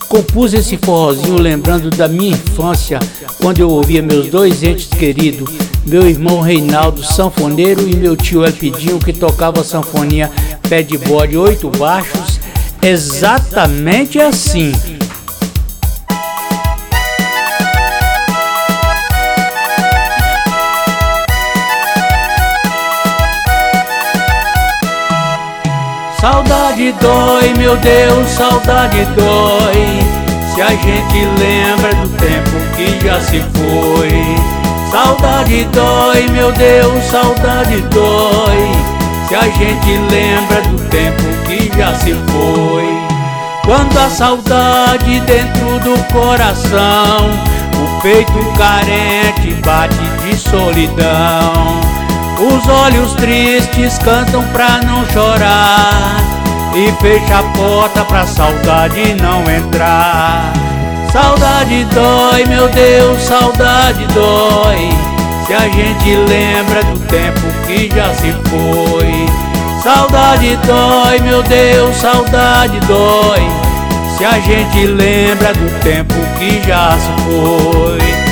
Compus esse forrozinho lembrando da minha infância, quando eu ouvia meus dois entes queridos, meu irmão Reinaldo, sanfoneiro, e meu tio Elpidinho, que tocava sanfoninha pé de bode, 8 baixos, exatamente assim. Saudade dói, meu Deus, saudade dói, se a gente lembra do tempo que já se foi. Saudade dói, meu Deus, saudade dói, se a gente lembra do tempo que já se foi. Quando a saudade dentro do coração, o peito carente bate de solidão. Os olhos tristes cantam pra não chorar e fecha a porta pra saudade não entrar. Saudade dói, meu Deus, saudade dói, se a gente lembra do tempo que já se foi. Saudade dói, meu Deus, saudade dói, se a gente lembra do tempo que já se foi.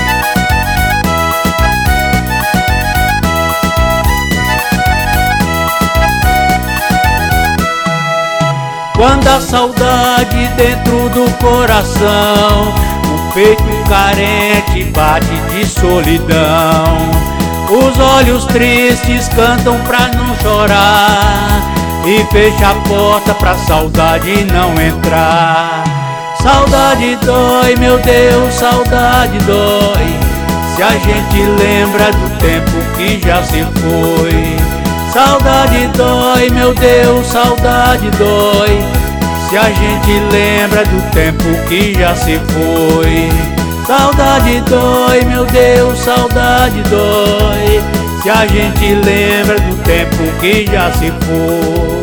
Quando a saudade dentro do coração, o peito carente bate de solidão. Os olhos tristes cantam pra não chorar e fecha a porta pra saudade não entrar. Saudade dói, meu Deus, saudade dói, se a gente lembra do tempo que já se foi. Saudade dói, meu Deus, saudade dói, se a gente lembra do tempo que já se foi. Saudade dói, meu Deus, saudade dói, se a gente lembra do tempo que já se foi.